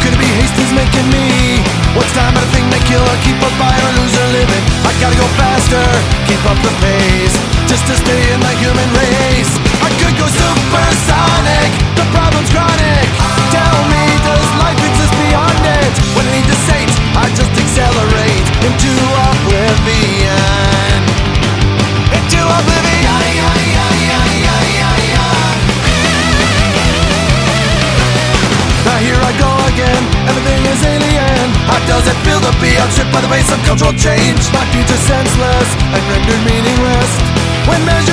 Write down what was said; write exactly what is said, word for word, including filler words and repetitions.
Could it be haste is making me? What's time at a thing that kill or keep a buyer or loser living? I gotta go faster, keep up the pace, just to stay in the human race. I could go supersonic, the problem's chronic. Tell me, does life exist beyond it? When I need to sate, I just accelerate into oblivion. Into oblivion. Now here I go again, everything is alien. How does it feel to be outstripped by the pace of cultural change? My future senseless and rendered meaningless when measured